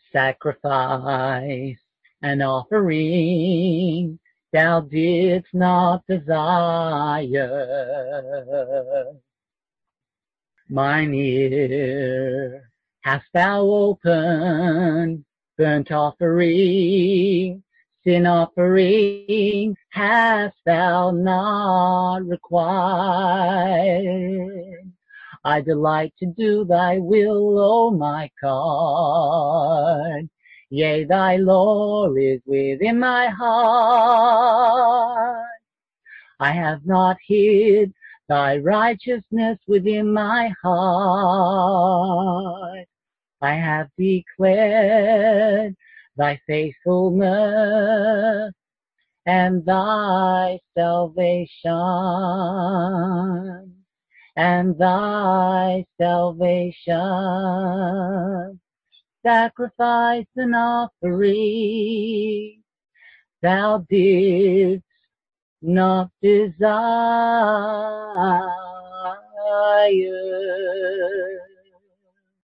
sacrifice and offering thou didst not desire. Mine ear hast thou opened, burnt offering, sin offering hast thou not required. I delight to do thy will, O my God. Yea, thy law is within my heart. I have not hid thy righteousness within my heart. I have declared thy faithfulness and thy salvation. And thy salvation, sacrifice and offering, thou didst not desire.